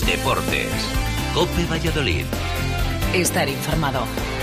Deportes. COPE Valladolid. Estar informado.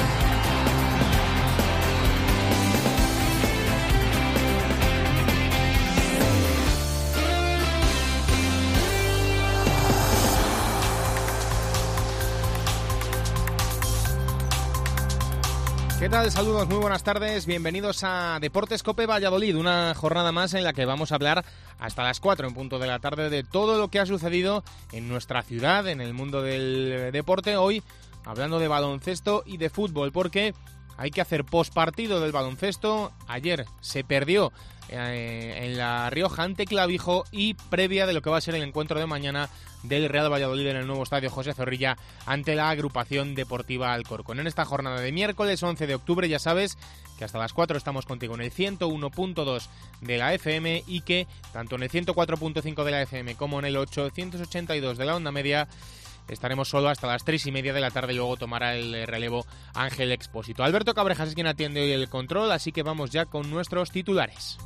¿Qué tal? Saludos, muy buenas tardes, bienvenidos a Deportes COPE Valladolid, una jornada más en la que vamos a hablar hasta las 4 en punto de la tarde de todo lo que ha sucedido en nuestra ciudad, en el mundo del deporte, hoy hablando de baloncesto y de fútbol, porque hay que hacer postpartido del baloncesto. Ayer se perdió en La Rioja ante Clavijo y previa de lo que va a ser el encuentro de mañana del Real Valladolid en el nuevo estadio José Zorrilla ante la agrupación deportiva Alcorcón. En esta jornada de miércoles 11 de octubre ya sabes que hasta las 4 estamos contigo en el 101.2 de la FM y que tanto en el 104.5 de la FM como en el 882 de la onda media estaremos solo hasta las 3:30 de la tarde y luego tomará el relevo Ángel Expósito. Alberto Cabrejas es quien atiende hoy el control, así que vamos ya con nuestros titulares.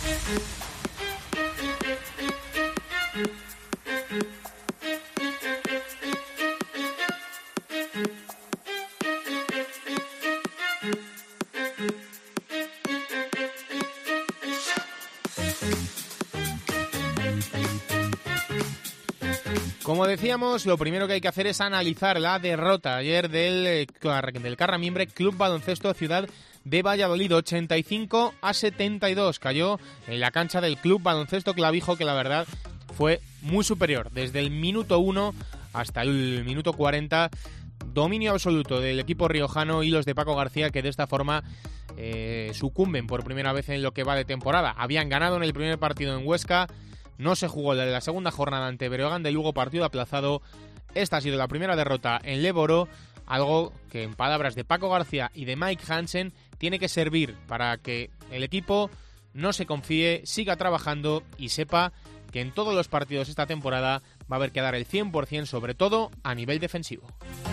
Como decíamos, lo primero que hay que hacer es analizar la derrota ayer del Carramimbre Club Baloncesto Ciudad de Valladolid, 85-72. Cayó en la cancha del Club Baloncesto Clavijo, que la verdad fue muy superior. Desde el minuto 1 hasta el minuto 40, dominio absoluto del equipo riojano y los de Paco García, que de esta forma sucumben por primera vez en lo que va de temporada. Habían ganado en el primer partido en Huesca. No se jugó la segunda jornada ante Breogán de Lugo, partido aplazado. Esta ha sido la primera derrota en Leboro, algo que en palabras de Paco García y de Mike Hansen tiene que servir para que el equipo no se confíe, siga trabajando y sepa que en todos los partidos esta temporada va a haber que dar el 100%, sobre todo a nivel defensivo.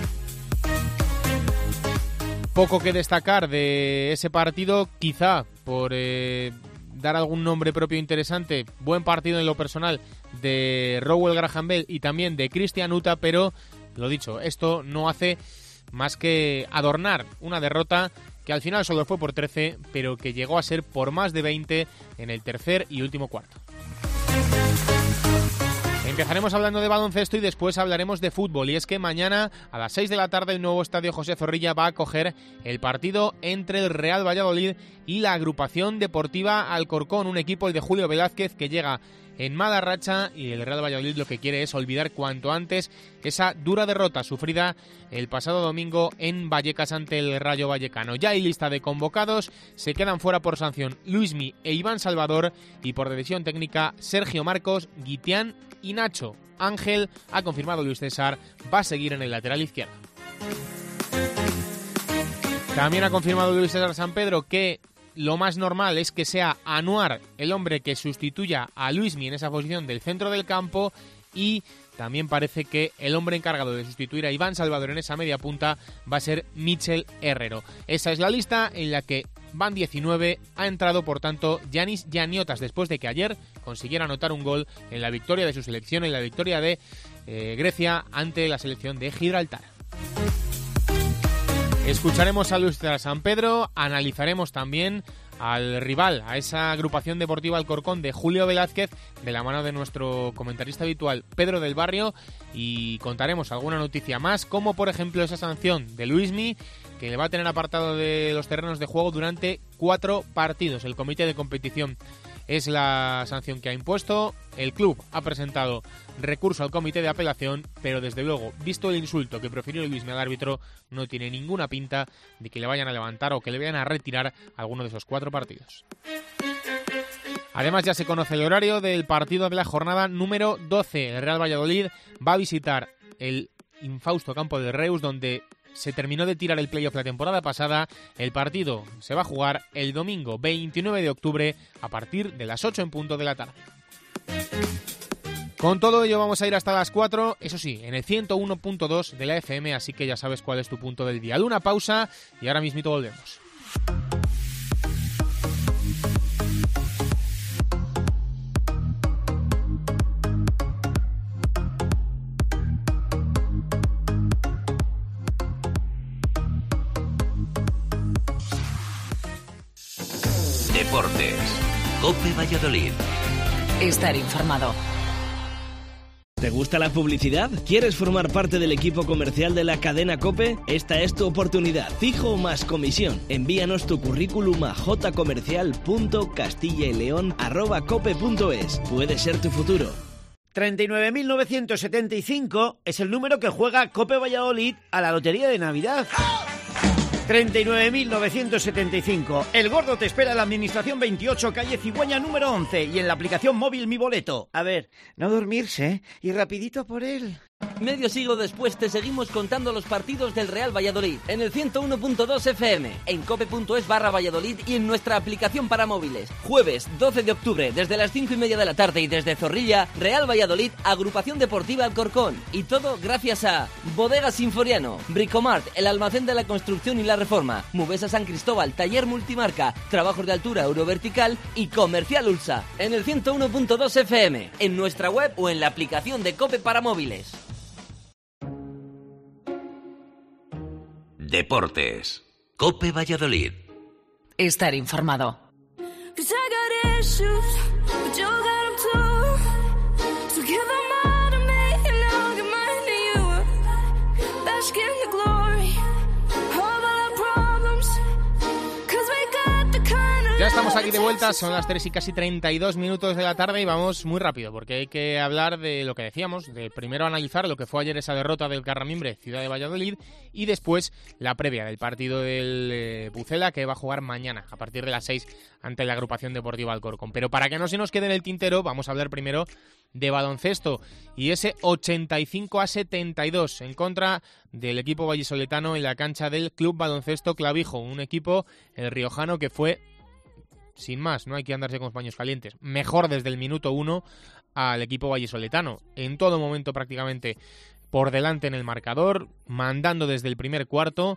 Poco que destacar de ese partido, quizá por dar algún nombre propio interesante. Buen partido en lo personal de Rowell Graham Bell y también de Cristian Uta, pero lo dicho, esto no hace más que adornar una derrota que al final solo fue por 13, pero que llegó a ser por más de 20 en el tercer y último cuarto. Empezaremos hablando de baloncesto y después hablaremos de fútbol, y es que mañana a las 6 de la tarde el nuevo estadio José Zorrilla va a acoger el partido entre el Real Valladolid y la agrupación deportiva Alcorcón, un equipo, el de Julio Velázquez, que llega en mala racha, y el Real Valladolid lo que quiere es olvidar cuanto antes esa dura derrota sufrida el pasado domingo en Vallecas ante el Rayo Vallecano. Ya hay lista de convocados, se quedan fuera por sanción Luismi e Iván Salvador y por decisión técnica Sergio Marcos, Guitián y Nacho. Ángel, ha confirmado Luis César, va a seguir en el lateral izquierdo. También ha confirmado Luis César San Pedro que lo más normal es que sea Anuar el hombre que sustituya a Luismi en esa posición del centro del campo, y también parece que el hombre encargado de sustituir a Iván Salvador en esa media punta va a ser Michel Herrero. Esa es la lista en la que van 19, ha entrado por tanto Yanis Yaniotas después de que ayer consiguiera anotar un gol en la victoria de su selección, en la victoria de Grecia ante la selección de Gibraltar. Escucharemos a Luis César San Pedro, analizaremos también al rival, a esa agrupación deportiva Alcorcón de Julio Velázquez, de la mano de nuestro comentarista habitual Pedro del Barrio, y contaremos alguna noticia más, como por ejemplo esa sanción de Luismi, que le va a tener apartado de los terrenos de juego durante 4 partidos. El comité de competición es la sanción que ha impuesto. El club ha presentado recurso al comité de apelación, pero desde luego, visto el insulto que profirió Luismi al árbitro, no tiene ninguna pinta de que le vayan a levantar o que le vayan a retirar alguno de esos 4 partidos. Además, ya se conoce el horario del partido de la jornada número 12. El Real Valladolid va a visitar el infausto campo del Reus, donde se terminó de tirar el playoff la temporada pasada. El partido se va a jugar el domingo 29 de octubre a partir de las 8 en punto de la tarde. Con todo ello vamos a ir hasta las 4, eso sí, en el 101.2 de la FM, así que ya sabes cuál es tu punto del día. Una pausa y ahora mismito volvemos. Deportes. COPE Valladolid. Estar informado. ¿Te gusta la publicidad? ¿Quieres formar parte del equipo comercial de la cadena COPE? Esta es tu oportunidad. Fijo más comisión. Envíanos tu currículum a jcomercial.castillaleon@cope.es. Puede ser tu futuro. 39.975 es el número que juega COPE Valladolid a la lotería de Navidad. 39.975. El gordo te espera en la Administración 28, calle Cigüeña número 11 y en la aplicación móvil Mi Boleto. A ver, no dormirse y rapidito por él. Medio siglo después te seguimos contando los partidos del Real Valladolid en el 101.2 FM, en cope.es/Valladolid y en nuestra aplicación para móviles. Jueves 12 de octubre desde las 5:30 de la tarde y desde Zorrilla, Real Valladolid, Agrupación Deportiva Alcorcón. Y todo gracias a Bodegas Sinforiano, Bricomart, el almacén de la construcción y la reforma, Mubesa San Cristóbal, taller multimarca, trabajos de altura Eurovertical y Comercial Ulsa. En el 101.2 FM, en nuestra web o en la aplicación de Cope para móviles. Deportes. COPE Valladolid. Estar informado. Ya estamos aquí de vuelta, son las 3 y casi 32 minutos de la tarde y vamos muy rápido porque hay que hablar de lo que decíamos, de primero analizar lo que fue ayer esa derrota del Carramimbre, Ciudad de Valladolid, y después la previa del partido del Pucela que va a jugar mañana a partir de las 6 ante la Agrupación Deportiva Alcorcón. Pero para que no se nos quede en el tintero, vamos a hablar primero de baloncesto y ese 85-72 en contra del equipo vallisoletano en la cancha del Club Baloncesto Clavijo, un equipo, el riojano, que fue, sin más, no hay que andarse con paños calientes, mejor desde el minuto 1 al equipo vallisoletano. En todo momento prácticamente por delante en el marcador, mandando desde el primer cuarto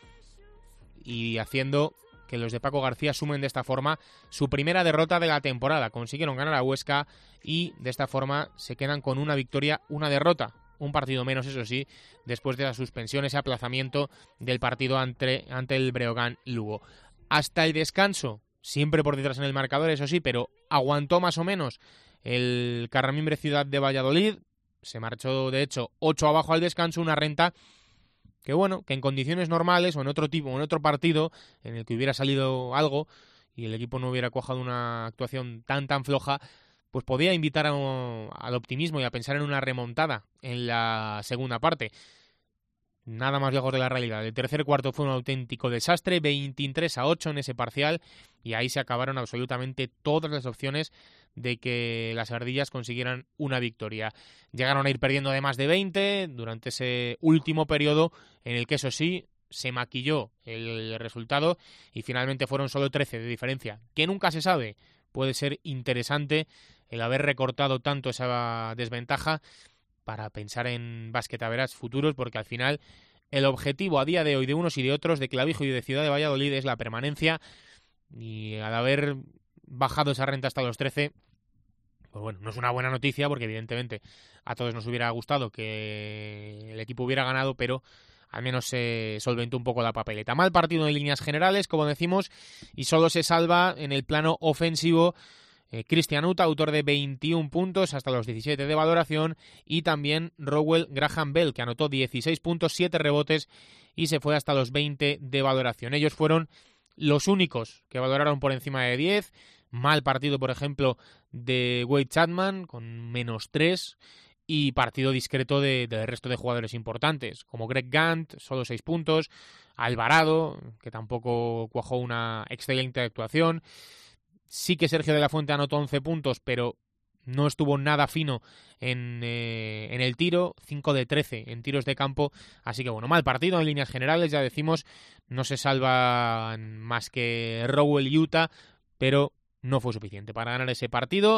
y haciendo que los de Paco García sumen de esta forma su primera derrota de la temporada. Consiguieron ganar a Huesca y de esta forma se quedan con una victoria, una derrota. Un partido menos, eso sí, después de la suspensión, ese aplazamiento del partido ante el Breogán Lugo. Hasta el descanso, siempre por detrás en el marcador, eso sí, pero aguantó más o menos el Carramimbre Ciudad de Valladolid. Se marchó, de hecho, 8 abajo al descanso, una renta que, bueno, que en condiciones normales o en otro partido en el que hubiera salido algo y el equipo no hubiera cuajado una actuación tan floja, pues podía invitar al optimismo y a pensar en una remontada en la segunda parte. Nada más lejos de la realidad. El tercer cuarto fue un auténtico desastre, 23-8 en ese parcial, y ahí se acabaron absolutamente todas las opciones de que las ardillas consiguieran una victoria. Llegaron a ir perdiendo de más de 20 durante ese último periodo, en el que, eso sí, se maquilló el resultado y finalmente fueron solo 13 de diferencia, que nunca se sabe. Puede ser interesante el haber recortado tanto esa desventaja para pensar en basquetaveras futuros, porque al final el objetivo a día de hoy de unos y de otros, de Clavijo y de Ciudad de Valladolid, es la permanencia, y al haber bajado esa renta hasta los 13, pues bueno, no es una buena noticia, porque evidentemente a todos nos hubiera gustado que el equipo hubiera ganado, pero al menos se solventó un poco la papeleta. Mal partido en líneas generales, como decimos, y solo se salva en el plano ofensivo Cristian Uta, autor de 21 puntos hasta los 17 de valoración, y también Rowell Graham Bell, que anotó 16 puntos, 7 rebotes y se fue hasta los 20 de valoración. Ellos fueron los únicos que valoraron por encima de 10. Mal partido, por ejemplo, de Wade Chapman, con -3, y partido discreto del resto de jugadores importantes, como Greg Gant, solo 6 puntos, Alvarado, que tampoco cuajó una excelente actuación. Sí que Sergio de la Fuente anotó 11 puntos, pero no estuvo nada fino en el tiro, 5 de 13 en tiros de campo, así que bueno, mal partido en líneas generales, ya decimos, no se salvan más que Rowell y Utah, pero no fue suficiente para ganar ese partido,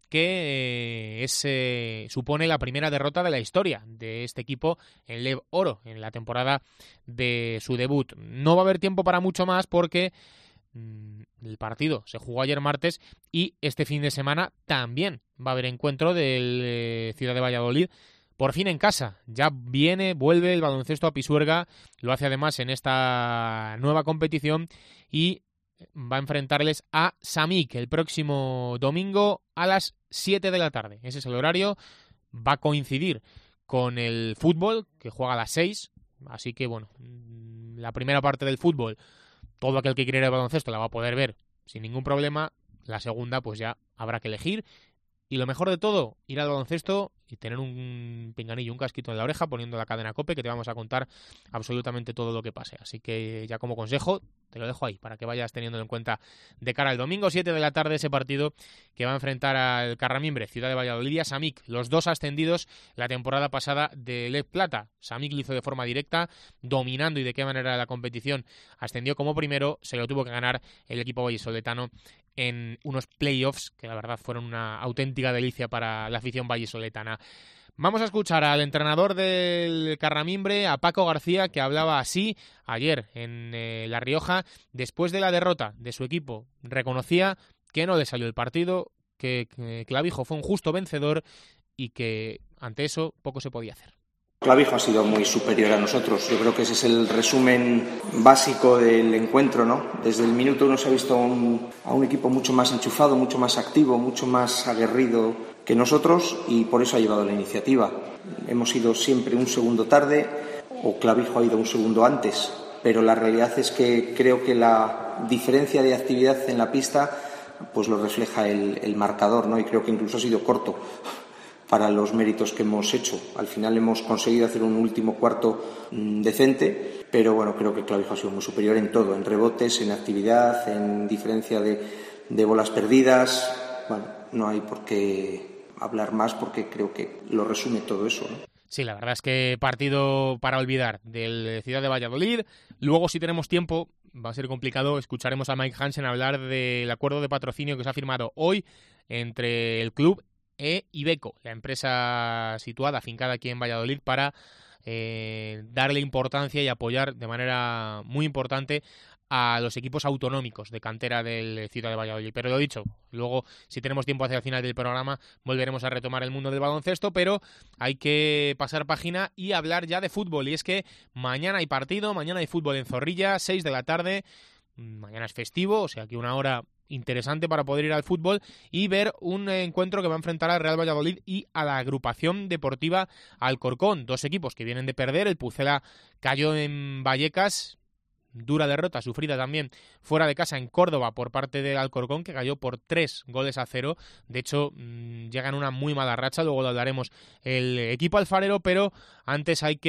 que supone la primera derrota de la historia de este equipo en Lev Oro, en la temporada de su debut. No va a haber tiempo para mucho más porque el partido se jugó ayer martes y este fin de semana también va a haber encuentro del Ciudad de Valladolid, por fin en casa. Ya vuelve el baloncesto a Pisuerga, lo hace además en esta nueva competición, y va a enfrentarles a Samik el próximo domingo a las 7 de la tarde. Ese es el horario. Va a coincidir con el fútbol, que juega a las 6. Así que, bueno, la primera parte del fútbol, todo aquel que quiera ir al baloncesto la va a poder ver sin ningún problema. La segunda, pues ya habrá que elegir. Y lo mejor de todo, ir al baloncesto y tener un pinganillo, un casquito en la oreja, poniendo la cadena COPE, que te vamos a contar absolutamente todo lo que pase. Así que ya como consejo, te lo dejo ahí, para que vayas teniéndolo en cuenta de cara al domingo 7 de la tarde, ese partido que va a enfrentar al Carramimbre, Ciudad de Valladolid, y a Samik, los dos ascendidos la temporada pasada de Lez Plata. Samik lo hizo de forma directa, dominando y de qué manera la competición. Ascendió como primero, se lo tuvo que ganar el equipo vallisoletano en unos playoffs que la verdad fueron una auténtica delicia para la afición vallisoletana. Vamos a escuchar al entrenador del Carramimbre, a Paco García, que hablaba así ayer en La Rioja, después de la derrota de su equipo. Reconocía que no le salió el partido, que Clavijo fue un justo vencedor y que ante eso poco se podía hacer. Clavijo ha sido muy superior a nosotros. Yo creo que ese es el resumen básico del encuentro, ¿no? Desde el minuto 1 se ha visto a un equipo mucho más enchufado, mucho más activo, mucho más aguerrido que nosotros, y por eso ha llevado la iniciativa. Hemos ido siempre un segundo tarde, o Clavijo ha ido un segundo antes, pero la realidad es que creo que la diferencia de actividad en la pista pues lo refleja el marcador, ¿no? Y creo que incluso ha sido corto para los méritos que hemos hecho. Al final hemos conseguido hacer un último cuarto decente, pero bueno, creo que Clavijo ha sido muy superior en todo, en rebotes, en actividad, en diferencia de bolas perdidas. Bueno, no hay por qué hablar más porque creo que lo resume todo eso, ¿no? Sí, la verdad es que partido para olvidar del Ciudad de Valladolid. Luego, si tenemos tiempo, va a ser complicado, escucharemos a Mike Hansen hablar del acuerdo de patrocinio que se ha firmado hoy entre el club e Ibeco, la empresa situada, afincada aquí en Valladolid, para darle importancia y apoyar de manera muy importante a los equipos autonómicos de cantera del Ciudad de Valladolid. Pero lo dicho, luego, si tenemos tiempo hacia el final del programa, volveremos a retomar el mundo del baloncesto, pero hay que pasar página y hablar ya de fútbol. Y es que mañana hay partido, mañana hay fútbol en Zorrilla, 6 de la tarde, mañana es festivo, o sea que una hora interesante para poder ir al fútbol y ver un encuentro que va a enfrentar al Real Valladolid y a la agrupación deportiva Alcorcón, dos equipos que vienen de perder. El Pucela cayó en Vallecas, dura derrota sufrida también fuera de casa en Córdoba por parte del Alcorcón, que cayó por 3-0. De hecho, llega en una muy mala racha, luego lo hablaremos el equipo alfarero, pero antes hay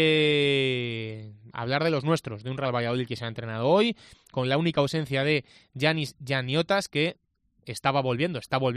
que hablar de los nuestros, de un Real Valladolid que se ha entrenado hoy, con la única ausencia de Giannis Gianniotas, que está volviendo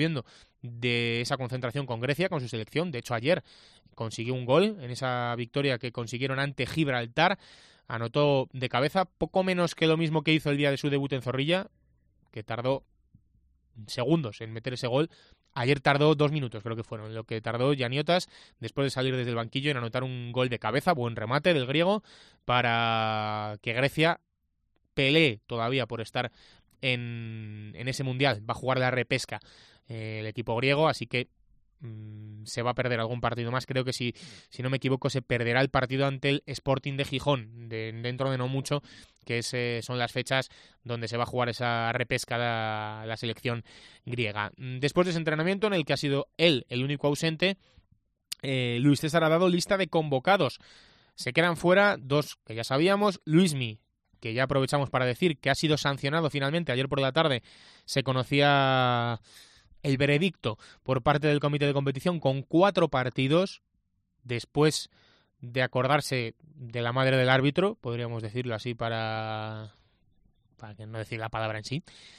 de esa concentración con Grecia, con su selección. De hecho, ayer consiguió un gol en esa victoria que consiguieron ante Gibraltar. Anotó de cabeza, poco menos que lo mismo que hizo el día de su debut en Zorrilla, que tardó segundos en meter ese gol. Ayer tardó 2 minutos, creo que fueron, lo que tardó Gianniotas después de salir desde el banquillo en anotar un gol de cabeza, buen remate del griego, para que Grecia pelee todavía por estar en ese mundial. Va a jugar la repesca el equipo griego, así que se va a perder algún partido más. Creo que si no me equivoco se perderá el partido ante el Sporting de Gijón dentro de no mucho, que son las fechas donde se va a jugar esa repesca la selección griega. Después de ese entrenamiento en el que ha sido él el único ausente, Luis César ha dado lista de convocados. Se quedan fuera 2 que ya sabíamos. Luismi, que ya aprovechamos para decir que ha sido sancionado finalmente. Ayer por la tarde se conocía el veredicto por parte del comité de competición con 4 partidos, después de acordarse de la madre del árbitro, podríamos decirlo así para que no decir la palabra en sí.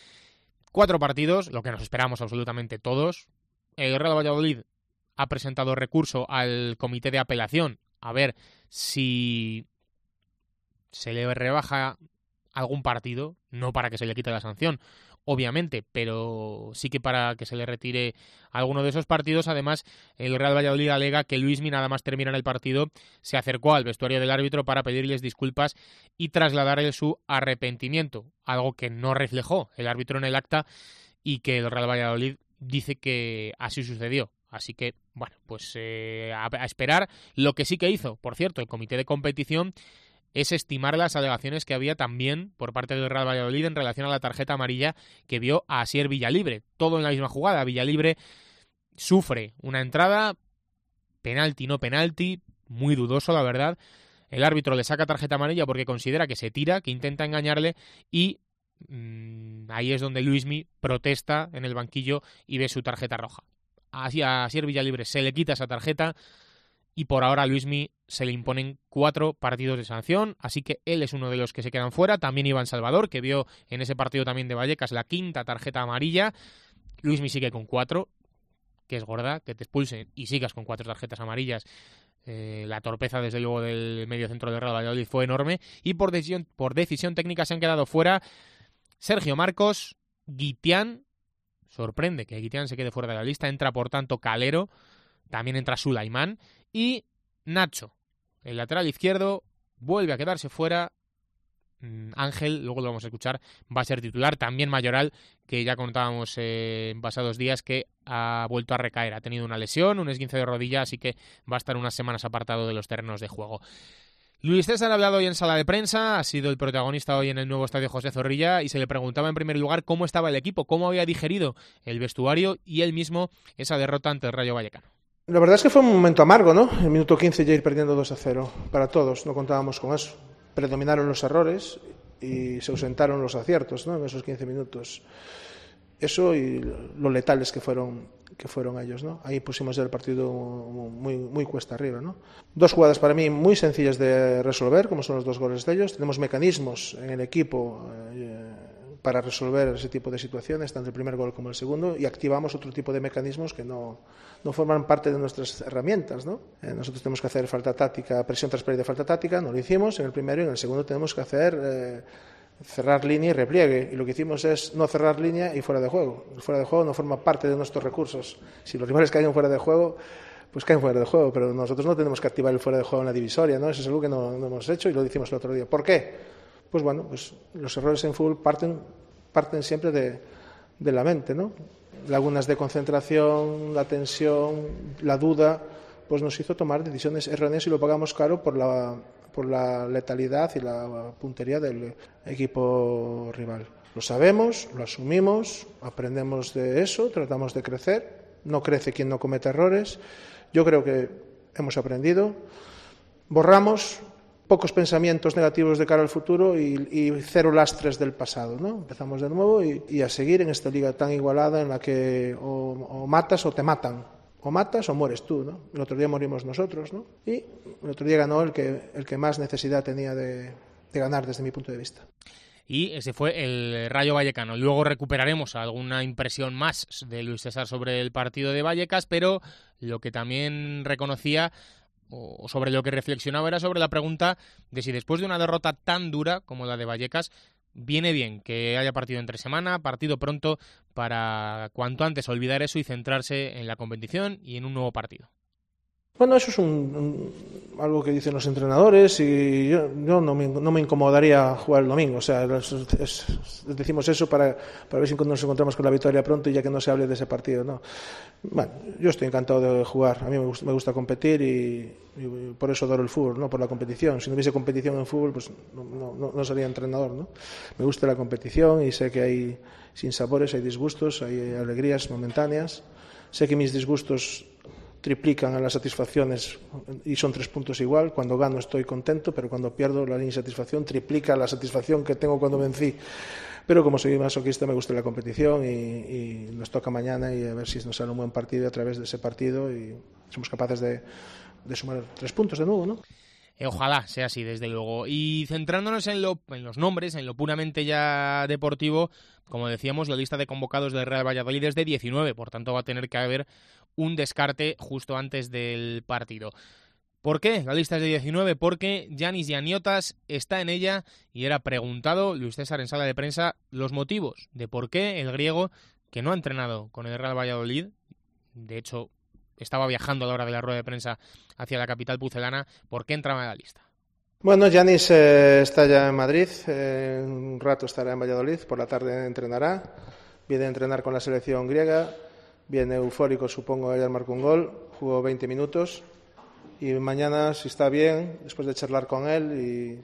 4 partidos, lo que nos esperamos absolutamente todos. El Real Valladolid ha presentado recurso al comité de apelación a ver si se le rebaja algún partido, no para que se le quite la sanción, obviamente, pero sí que para que se le retire alguno de esos partidos. Además, el Real Valladolid alega que Luismi, nada más terminar el partido, se acercó al vestuario del árbitro para pedirles disculpas y trasladarle su arrepentimiento, algo que no reflejó el árbitro en el acta y que el Real Valladolid dice que así sucedió. Así que, bueno, pues a esperar. Lo que sí que hizo, por cierto, el comité de competición es estimar las alegaciones que había también por parte del Real Valladolid en relación a la tarjeta amarilla que vio a Asier Villalibre. Todo en la misma jugada. Villalibre sufre una entrada, penalti, no penalti, muy dudoso la verdad. El árbitro le saca tarjeta amarilla porque considera que se tira, que intenta engañarle y ahí es donde Luismi protesta en el banquillo y ve su tarjeta roja. Así a Asier Villalibre se le quita esa tarjeta y por ahora a Luismi se le imponen 4 partidos de sanción, así que él es uno de los que se quedan fuera. También Iván Salvador, que vio en ese partido también de Vallecas la 5ª tarjeta amarilla. Luismi sigue con 4, que es gorda, que te expulsen y sigas con 4 tarjetas amarillas. La torpeza, desde luego, del mediocentro del Real Valladolid fue enorme. Y por decisión técnica se han quedado fuera Sergio Marcos, Guitián. Sorprende que Guitián se quede fuera de la lista. Entra, por tanto, Calero. También entra Sulaimán. Y Nacho, el lateral izquierdo, vuelve a quedarse fuera. Ángel, luego lo vamos a escuchar, va a ser titular. También Mayoral, que ya contábamos en pasados días que ha vuelto a recaer. Ha tenido una lesión, un esguince de rodilla, así que va a estar unas semanas apartado de los terrenos de juego. Luis César ha hablado hoy en sala de prensa, ha sido el protagonista hoy en el nuevo estadio José Zorrilla y se le preguntaba en primer lugar cómo estaba el equipo, cómo había digerido el vestuario y él mismo esa derrota ante el Rayo Vallecano. La verdad es que fue un momento amargo, ¿no? El minuto 15 ya ir perdiendo 2-0 para todos, no contábamos con eso. Predominaron los errores y se ausentaron los aciertos, ¿no? En esos 15 minutos. Eso y lo letales que fueron ellos, ¿no? Ahí pusimos el partido muy cuesta arriba, ¿no? 2 jugadas para mí muy sencillas de resolver, como son los 2 goles de ellos. Tenemos mecanismos en el equipo para resolver ese tipo de situaciones, tanto el primer gol como el segundo, y activamos otro tipo de mecanismos que no forman parte de nuestras herramientas, ¿no? Nosotros tenemos que hacer falta táctica, presión tras pérdida de falta táctica, no lo hicimos en el primero, y en el segundo tenemos que hacer cerrar línea y repliegue, y lo que hicimos es no cerrar línea y fuera de juego. El fuera de juego no forma parte de nuestros recursos. Si los rivales caen fuera de juego, pues caen fuera de juego, pero nosotros no tenemos que activar el fuera de juego en la divisoria, ¿no? Eso es algo que no hemos hecho y lo hicimos el otro día. ¿Por qué? Pues bueno, pues los errores en fútbol parten siempre de la mente, ¿no? Lagunas de concentración, la tensión, la duda, pues nos hizo tomar decisiones erróneas y lo pagamos caro por la letalidad y la puntería del equipo rival. Lo sabemos, lo asumimos, aprendemos de eso, tratamos de crecer. No crece quien no comete errores. Yo creo que hemos aprendido. Borramos pocos pensamientos negativos de cara al futuro y 0 lastres del pasado, ¿no? Empezamos de nuevo y a seguir en esta liga tan igualada en la que o matas o te matan. O matas o mueres tú, ¿no? El otro día morimos nosotros, ¿no? Y el otro día ganó el que más necesidad tenía de ganar desde mi punto de vista. Y ese fue el Rayo Vallecano. Luego recuperaremos alguna impresión más de Luis César sobre el partido de Vallecas, pero lo que también reconocía o sobre lo que reflexionaba era sobre la pregunta de si después de una derrota tan dura como la de Vallecas viene bien que haya partido entre semana, partido pronto, para cuanto antes olvidar eso y centrarse en la competición y en un nuevo partido. Bueno, eso es algo que dicen los entrenadores y yo no me incomodaría jugar el domingo. O sea, decimos eso para ver si nos encontramos con la victoria pronto y ya que no se hable de ese partido, ¿no? Bueno, yo estoy encantado de jugar. A mí me gusta competir y por eso adoro el fútbol, no por la competición. Si no hubiese competición en fútbol, pues no sería entrenador, ¿no? Me gusta la competición y sé que hay sinsabores, hay disgustos, hay alegrías momentáneas. Sé que mis disgustos triplican a las satisfacciones y son 3 puntos igual. Cuando gano estoy contento, pero cuando pierdo la insatisfacción triplica la satisfacción que tengo cuando vencí. Pero como soy masoquista me gusta la competición y nos toca mañana y a ver si nos sale un buen partido a través de ese partido y somos capaces de sumar 3 puntos de nuevo, ¿no? Ojalá sea así, desde luego. Y centrándonos en los nombres, en lo puramente ya deportivo, como decíamos, la lista de convocados del Real Valladolid es de 19, por tanto va a tener que haber un descarte justo antes del partido. ¿Por qué? La lista es de 19 porque Yanis Yaniotas está en ella y era preguntado Luis César en sala de prensa los motivos de por qué el griego, que no ha entrenado con el Real Valladolid, de hecho estaba viajando a la hora de la rueda de prensa hacia la capital pucelana, ¿por qué entraba en la lista? Bueno, Yanis está ya en Madrid, un rato estará en Valladolid, por la tarde entrenará, viene a entrenar con la selección griega, viene eufórico, supongo, ayer marcó un gol, jugó 20 minutos y mañana, si está bien, después de charlar con él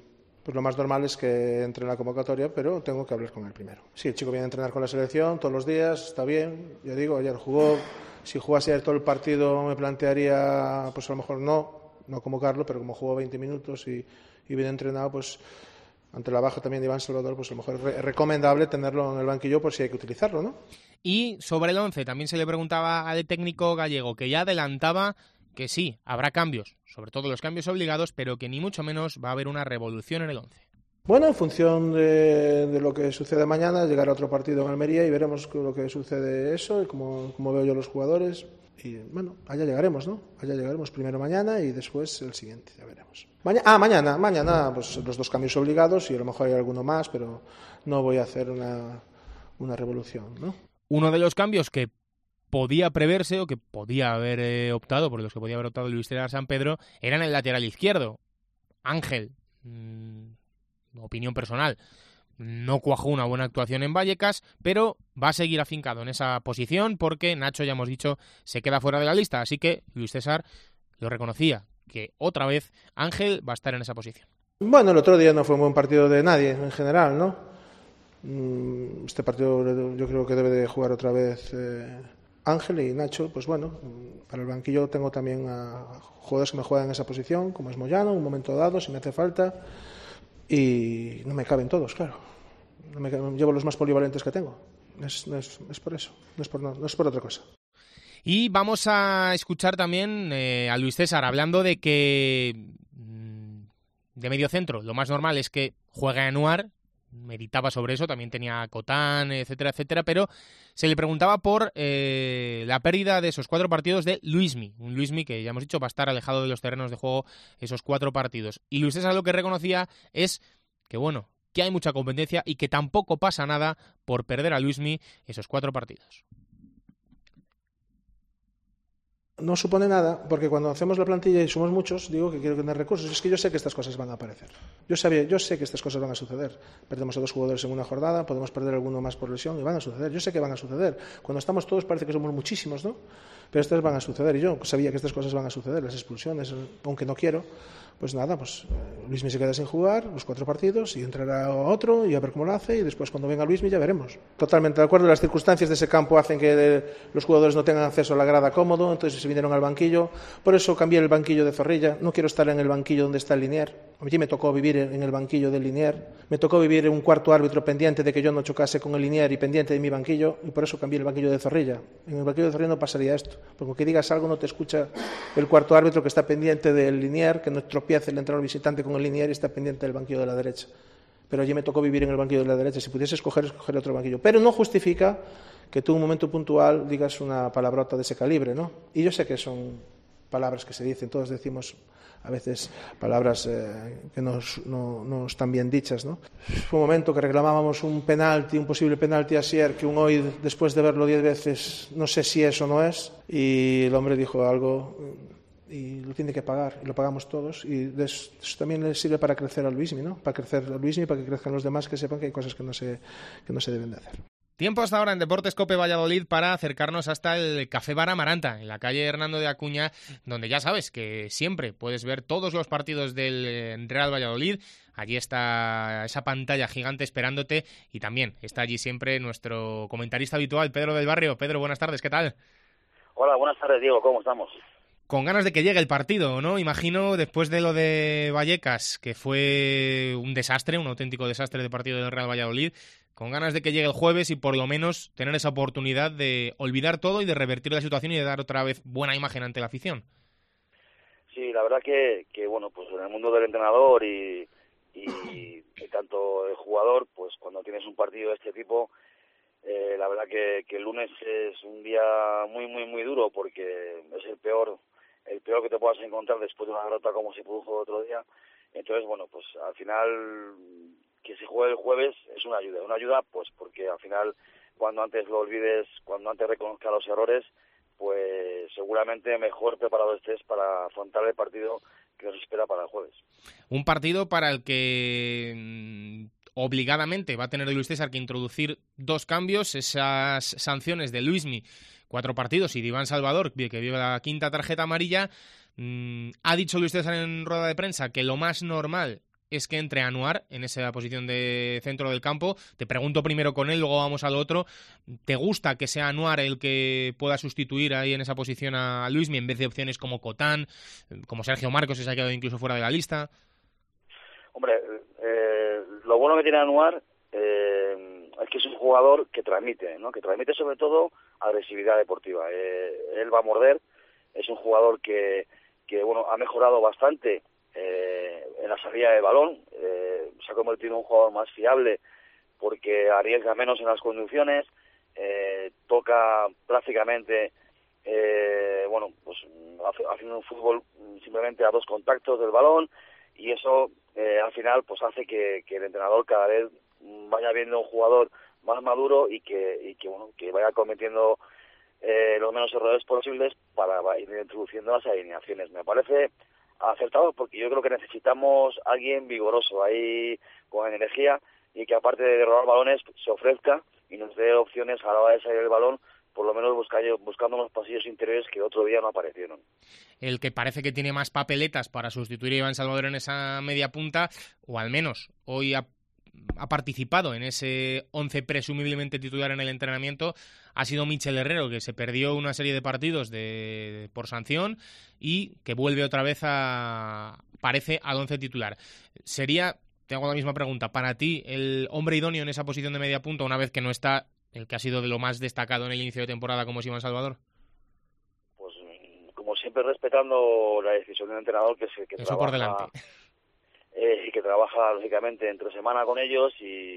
pues lo más normal es que entre en la convocatoria, pero tengo que hablar con él primero. Sí, el chico viene a entrenar con la selección todos los días, está bien. Yo digo, ayer jugó, si jugase ayer todo el partido me plantearía, pues a lo mejor no convocarlo, pero como jugó 20 minutos y viene entrenado, pues ante la baja también de Iván Salvador, pues a lo mejor es recomendable tenerlo en el banquillo por si hay que utilizarlo, ¿no? Y sobre el 11 también se le preguntaba al técnico gallego, que ya adelantaba que sí, habrá cambios, sobre todo los cambios obligados, pero que ni mucho menos va a haber una revolución en el 11. Bueno, en función de lo que suceda mañana, llegará otro partido en Almería y veremos lo que sucede eso y cómo veo yo los jugadores. Y bueno, allá llegaremos, ¿no? Allá llegaremos primero mañana y después el siguiente, ya veremos. Mañana pues los 2 cambios obligados y a lo mejor hay alguno más, pero no voy a hacer una revolución, ¿no? Uno de los cambios que podía preverse o que podía haber optado, por los que podía haber optado Luis César San Pedro, era en el lateral izquierdo. Ángel, opinión personal, no cuajó una buena actuación en Vallecas, pero va a seguir afincado en esa posición porque Nacho, ya hemos dicho, se queda fuera de la lista, así que Luis César lo reconocía, que otra vez Ángel va a estar en esa posición. Bueno, el otro día no fue un buen partido de nadie en general, ¿no? Este partido yo creo que debe de jugar otra vez Ángel y Nacho. Pues bueno, para el banquillo tengo también a jugadores que me juegan en esa posición, como es Moyano, en un momento dado, si me hace falta, y no me caben todos, claro. Llevo los más polivalentes que tengo. Es por eso, no es por otra cosa. Y vamos a escuchar también a Luis César hablando de que de mediocentro lo más normal es que juegue a Anuar. Meditaba sobre eso, también tenía a Cotán, etcétera, pero se le preguntaba por la pérdida de esos 4 partidos de Luismi, un Luismi que ya hemos dicho va a estar alejado de los terrenos de juego esos 4 partidos. Y Luis César lo que reconocía es que bueno, que hay mucha competencia y que tampoco pasa nada por perder a Luismi esos 4 partidos. No supone nada, porque cuando hacemos la plantilla y somos muchos, digo que quiero tener recursos. Es que yo sé que estas cosas van a aparecer. Yo sé que estas cosas van a suceder. Perdemos a 2 jugadores en una jornada, podemos perder alguno más por lesión y van a suceder. Yo sé que van a suceder. Cuando estamos todos parece que somos muchísimos, ¿no? Pero estas van a suceder y yo sabía que estas cosas van a suceder, las expulsiones, aunque no quiero. Pues nada, pues Luismi se queda sin jugar los 4 partidos y entrará otro y a ver cómo lo hace y después cuando venga Luismi ya veremos. Totalmente de acuerdo, las circunstancias de ese campo hacen que los jugadores no tengan acceso a la grada cómodo, entonces se vinieron al banquillo. Por eso cambié el banquillo de Zorrilla, no quiero estar en el banquillo donde está el Linier. A mí me tocó vivir en el banquillo del Linier, me tocó vivir en un cuarto árbitro pendiente de que yo no chocase con el Linier y pendiente de mi banquillo, y por eso cambié el banquillo de Zorrilla. En el banquillo de Zorrilla no pasaría esto, porque que digas algo no te escucha el cuarto árbitro que está pendiente del Linier, que no tropiece el entrenador visitante con el Linier y está pendiente del banquillo de la derecha. Pero allí me tocó vivir en el banquillo de la derecha. Si pudiese escoger otro banquillo. Pero no justifica que tú en un momento puntual digas una palabrota de ese calibre, ¿no? Y yo sé que son palabras que se dicen, todos decimos a veces palabras que no están bien dichas, ¿no? Fue un momento que reclamábamos un posible penalti a Sier, que hoy, después de verlo 10 veces, no sé si es o no es, y el hombre dijo algo y lo tiene que pagar, y lo pagamos todos, y eso también le sirve para crecer a Luismi, ¿no? Para crecer a Luismi, para que crezcan los demás, que sepan que hay cosas que no se deben de hacer. Tiempo hasta ahora en Deportes Cope Valladolid para acercarnos hasta el Café Bar Amaranta, en la calle Hernando de Acuña, donde ya sabes que siempre puedes ver todos los partidos del Real Valladolid. Allí está esa pantalla gigante esperándote y también está allí siempre nuestro comentarista habitual, Pedro del Barrio. Pedro, buenas tardes, ¿qué tal? Hola, buenas tardes, Diego, ¿cómo estamos? Con ganas de que llegue el partido, ¿no? Imagino, después de lo de Vallecas, que fue un desastre, un auténtico desastre de partido del Real Valladolid, con ganas de que llegue el jueves y por lo menos tener esa oportunidad de olvidar todo y de revertir la situación y de dar otra vez buena imagen ante la afición. Sí, la verdad que bueno, pues en el mundo del entrenador y tanto el jugador, pues cuando tienes un partido de este tipo, la verdad que el lunes es un día muy, muy, muy duro porque es el peor que te puedas encontrar después de una derrota como se produjo el otro día. Entonces, bueno, pues al final que se juegue el jueves es una ayuda pues porque al final cuando antes lo olvides, cuando antes reconozcas los errores, pues seguramente mejor preparado estés para afrontar el partido que nos espera para el jueves. Un partido para el que obligadamente va a tener Luis César que introducir 2 cambios, esas sanciones de Luismi, 4 partidos, y de Iván Salvador, que vive la 5ª tarjeta amarilla. Ha dicho Luis César en rueda de prensa que lo más normal es que entre Anuar en esa posición de centro del campo. Te pregunto primero con él, luego vamos al otro. ¿Te gusta que sea Anuar el que pueda sustituir ahí en esa posición a Luismi en vez de opciones como Cotán, como Sergio Marcos, que se ha quedado incluso fuera de la lista? Hombre, lo bueno que tiene Anuar es que es un jugador que transmite, ¿no? Que transmite sobre todo agresividad deportiva. Él va a morder, es un jugador que bueno, ha mejorado bastante en la salida de balón, se ha convertido en un jugador más fiable porque arriesga menos en las conducciones, toca prácticamente, bueno, pues haciendo un fútbol simplemente a 2 contactos del balón, y eso al final pues hace que el entrenador cada vez vaya viendo un jugador más maduro y que bueno, que vaya cometiendo los menos errores posibles para ir introduciendo las alineaciones. Me parece acertado porque yo creo que necesitamos a alguien vigoroso ahí con energía y que aparte de robar balones se ofrezca y nos dé opciones a la hora de salir del balón, por lo menos buscando unos pasillos interiores que otro día no aparecieron. El que parece que tiene más papeletas para sustituir a Iván Salvador en esa media punta, o al menos hoy ha participado en ese 11 presumiblemente titular en el entrenamiento, ha sido Michel Herrero, que se perdió una serie de partidos por sanción y que vuelve otra vez parece al 11 titular. Te hago la misma pregunta, para ti el hombre idóneo en esa posición de media punta, una vez que no está el que ha sido de lo más destacado en el inicio de temporada como es Iván Salvador? Pues como siempre respetando la decisión del entrenador que eso trabaja, por delante. Y que trabaja lógicamente entre semana con ellos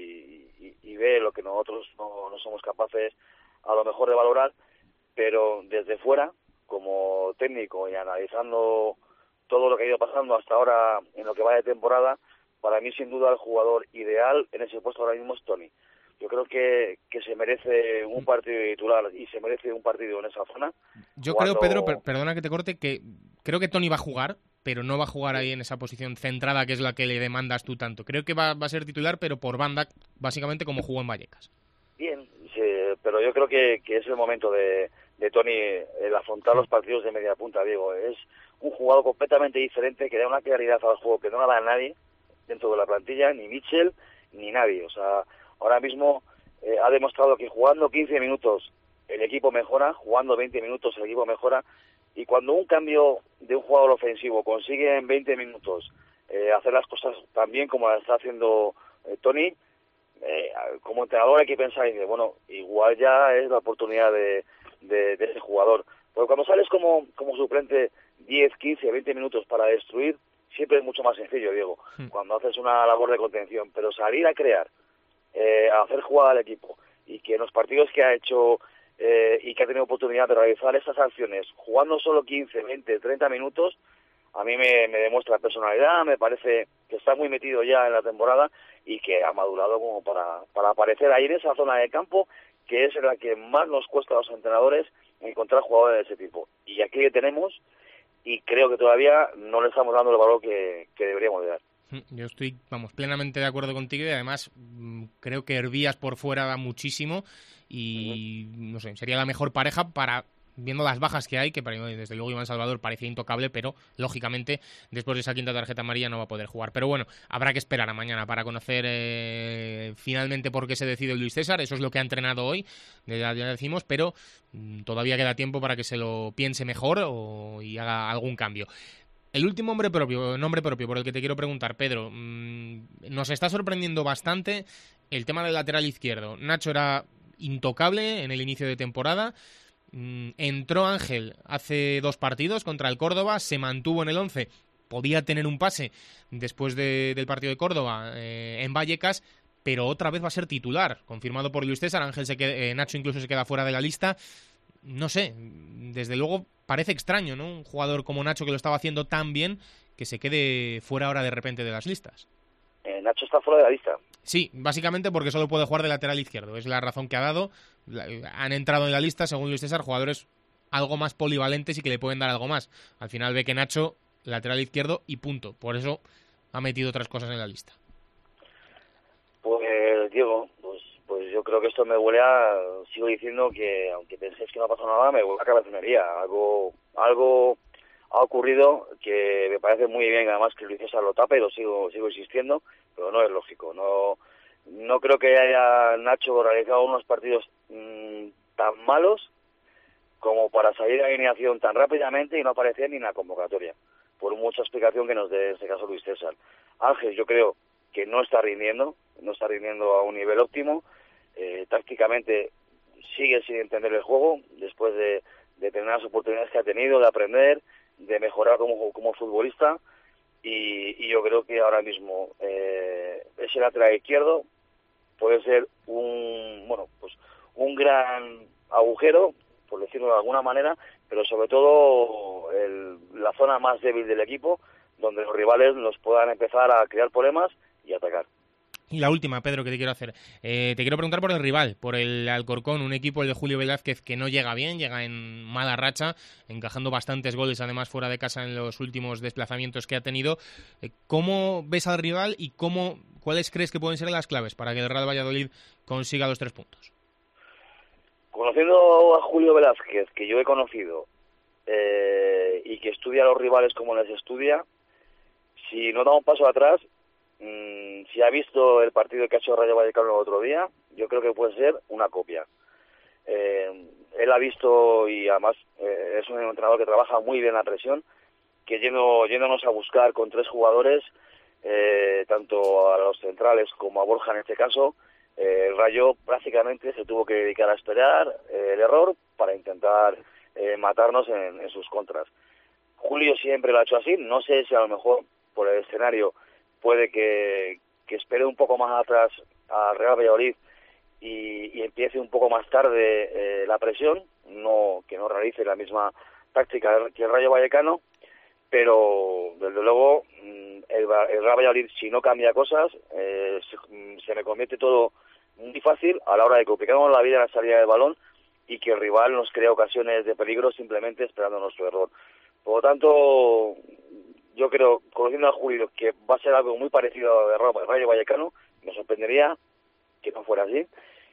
y ve lo que nosotros no somos capaces a lo mejor de valorar, pero desde fuera, como técnico y analizando todo lo que ha ido pasando hasta ahora en lo que va de temporada, para mí sin duda el jugador ideal en ese puesto ahora mismo es Toni. Yo creo que se merece un partido titular y se merece un partido en esa zona. Yo creo, Pedro, perdona que te corte, que creo que Toni va a jugar, pero no va a jugar ahí en esa posición centrada que es la que le demandas tú tanto. Creo que va a ser titular, pero por banda, básicamente como jugó en Vallecas. Bien, sí, pero yo creo que es el momento de Toni el afrontar los partidos de media punta, Diego. Es un jugador completamente diferente que da una claridad al juego que no la da nadie dentro de la plantilla, ni Michel, ni nadie. O sea, ahora mismo ha demostrado que jugando 15 minutos el equipo mejora, jugando 20 minutos el equipo mejora, y cuando un cambio de un jugador ofensivo consigue en 20 minutos hacer las cosas tan bien como las está haciendo Toni, como entrenador hay que pensar y decir, bueno, igual ya es la oportunidad de ese jugador. Porque cuando sales como suplente 10, 15, 20 minutos para destruir, siempre es mucho más sencillo, Diego, cuando haces una labor de contención, pero salir a crear, a hacer jugada al equipo, y que en los partidos que ha hecho y que ha tenido oportunidad de realizar esas acciones, jugando solo 15, 20, 30 minutos, a mí me demuestra personalidad, me parece que está muy metido ya en la temporada y que ha madurado como para aparecer ahí en esa zona de campo, que es en la que más nos cuesta a los entrenadores encontrar jugadores de ese tipo. Y aquí le tenemos, y creo que todavía no le estamos dando el valor que deberíamos de dar. Yo estoy, plenamente de acuerdo contigo, y además creo que Hervías por fuera da muchísimo y no sé, sería la mejor pareja para, viendo las bajas que hay, que desde luego Iván Salvador parecía intocable, pero lógicamente después de esa quinta tarjeta amarilla no va a poder jugar. Pero bueno, habrá que esperar a mañana para conocer finalmente por qué se decide Luis César. Eso es lo que ha entrenado hoy, ya decimos, pero todavía queda tiempo para que se lo piense mejor y haga algún cambio. El último nombre propio por el que te quiero preguntar, Pedro, nos está sorprendiendo bastante el tema del lateral izquierdo. Nacho era intocable en el inicio de temporada. Entró Ángel hace 2 partidos contra el Córdoba, se mantuvo en el 11, podía tener un pase después del partido de Córdoba en Vallecas, pero otra vez va a ser titular, confirmado por Luis César. Nacho incluso se queda fuera de la lista. No sé, desde luego parece extraño, ¿no? Un jugador como Nacho, que lo estaba haciendo tan bien, que se quede fuera ahora de repente de las listas. Nacho está fuera de la lista. Sí, básicamente porque solo puede jugar de lateral izquierdo. Es la razón que ha dado. Han entrado en la lista, según Luis César, jugadores algo más polivalentes y que le pueden dar algo más. Al final ve que Nacho, lateral izquierdo y punto. Por eso ha metido otras cosas en la lista. Pues, Diego, pues yo creo que esto me huele a... Sigo diciendo que, aunque penséis que no ha pasado nada, me huele a cabezonería. Algo ha ocurrido, que me parece muy bien además que Luis César lo tape, lo sigo insistiendo, pero no es lógico. No creo que haya Nacho realizado unos partidos tan malos como para salir a alineación tan rápidamente y no aparecer ni en la convocatoria, por mucha explicación que nos dé en este caso Luis César. Ángel, yo creo que no está rindiendo a un nivel óptimo, tácticamente sigue sin entender el juego, después de tener las oportunidades que ha tenido, de aprender, de mejorar como futbolista, y yo creo que ahora mismo ese lateral izquierdo puede ser un gran agujero, por decirlo de alguna manera, pero sobre todo la zona más débil del equipo, donde los rivales nos puedan empezar a crear problemas y atacar. Y la última, Pedro, que te quiero hacer. Te quiero preguntar por el rival, por el Alcorcón, un equipo, el de Julio Velázquez, que no llega bien, llega en mala racha, encajando bastantes goles, además, fuera de casa en los últimos desplazamientos que ha tenido. ¿Cómo ves al rival y cuáles crees que pueden ser las claves para que el Real Valladolid consiga los 3 puntos? Conociendo a Julio Velázquez, que yo he conocido, y que estudia a los rivales como les estudia, si no da un paso atrás, si ha visto el partido que ha hecho Rayo Vallecano el otro día, yo creo que puede ser una copia. Él ha visto, y además es un entrenador que trabaja muy bien la presión, que yéndonos a buscar con 3 jugadores, tanto a los centrales como a Borja en este caso, el Rayo prácticamente se tuvo que dedicar a esperar el error para intentar matarnos en sus contras. Julio siempre lo ha hecho así, no sé si a lo mejor por el escenario puede que espere un poco más atrás al Real Valladolid y empiece un poco más tarde la presión, que no realice la misma táctica que el Rayo Vallecano, pero desde luego el Real Valladolid, si no cambia cosas, se me convierte todo muy fácil a la hora de complicarnos la vida en la salida del balón y que el rival nos crea ocasiones de peligro simplemente esperando nuestro error. Por lo tanto, yo creo, conociendo a Julio, que va a ser algo muy parecido al Rayo Vallecano, me sorprendería que no fuera así,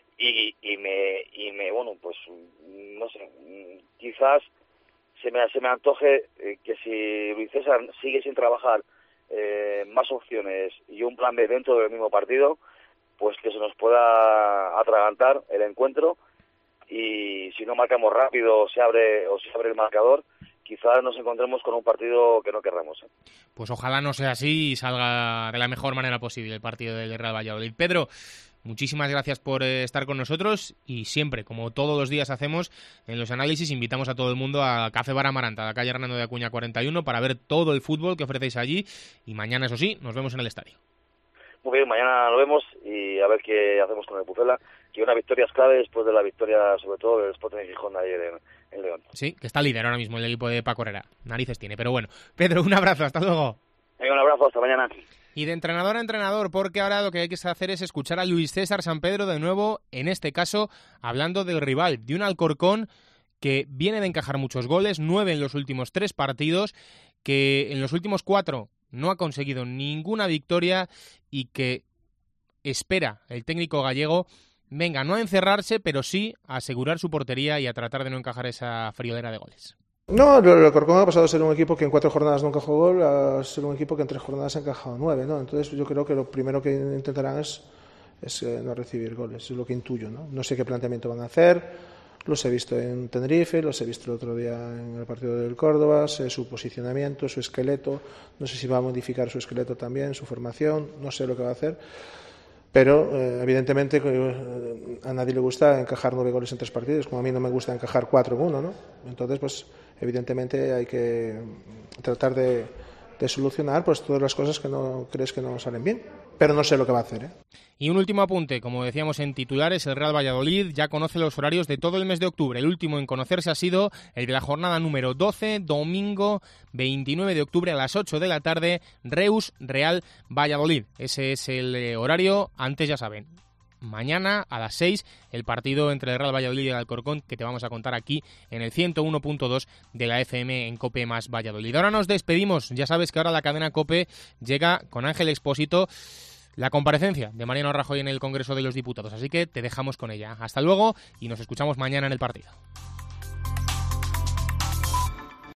y me bueno, pues no sé, quizás se me antoje que si Luis César sigue sin trabajar más opciones y un plan B dentro del mismo partido, pues que se nos pueda atragantar el encuentro, y si no marcamos rápido o se abre el marcador, quizás nos encontremos con un partido que no querramos. Pues ojalá no sea así y salga de la mejor manera posible el partido del Real Valladolid. Pedro, muchísimas gracias por estar con nosotros, y siempre, como todos los días hacemos en los análisis, invitamos a todo el mundo a Café Bar Amaranta, la calle Hernando de Acuña 41, para ver todo el fútbol que ofrecéis allí, y mañana, eso sí, nos vemos en el estadio. Muy bien, mañana lo vemos y a ver qué hacemos con el Pucela, que una victoria es clave después de la victoria, sobre todo, del Sporting de Gijón ayer en León. Sí, que está líder ahora mismo el equipo de Paco Herrera. Narices tiene, pero bueno. Pedro, un abrazo, hasta luego. Un abrazo, hasta mañana. Y de entrenador a entrenador, porque ahora lo que hay que hacer es escuchar a Luis César Sampedro de nuevo, en este caso, hablando del rival, de un Alcorcón que viene de encajar muchos goles, 9 en los últimos 3 partidos, que en los últimos 4 no ha conseguido ninguna victoria y que espera el técnico gallego, venga, no a encerrarse, pero sí a asegurar su portería y a tratar de no encajar esa friolera de goles. No, el Alcorcón ha pasado a ser un equipo que en 4 jornadas no encajó gol a ser un equipo que en 3 jornadas ha encajado 9, ¿no? Entonces yo creo que lo primero que intentarán es no recibir goles, es lo que intuyo, ¿no? No sé qué planteamiento van a hacer. Los he visto en Tenerife, los he visto el otro día en el partido del Córdoba, sé su posicionamiento, su esqueleto, no sé si va a modificar su esqueleto también, su formación, no sé lo que va a hacer, pero evidentemente a nadie le gusta encajar 9 goles en 3 partidos, como a mí no me gusta encajar 4 en 1, ¿no? Entonces, pues evidentemente hay que tratar de solucionar pues todas las cosas que no crees que no salen bien, pero no sé lo que va a hacer, ¿eh? Y un último apunte, como decíamos en titulares, el Real Valladolid ya conoce los horarios de todo el mes de octubre. El último en conocerse ha sido el de la jornada número 12, domingo 29 de octubre a las 8 de la tarde, Reus Real Valladolid. Ese es el horario, antes ya saben. Mañana a las 6 el partido entre el Real Valladolid y el Alcorcón, que te vamos a contar aquí en el 101.2 de la FM en COPE más Valladolid. Ahora nos despedimos, ya sabes que ahora la cadena COPE llega con Ángel Expósito, la comparecencia de Mariano Rajoy en el Congreso de los Diputados, así que te dejamos con ella. Hasta luego y nos escuchamos mañana en el partido.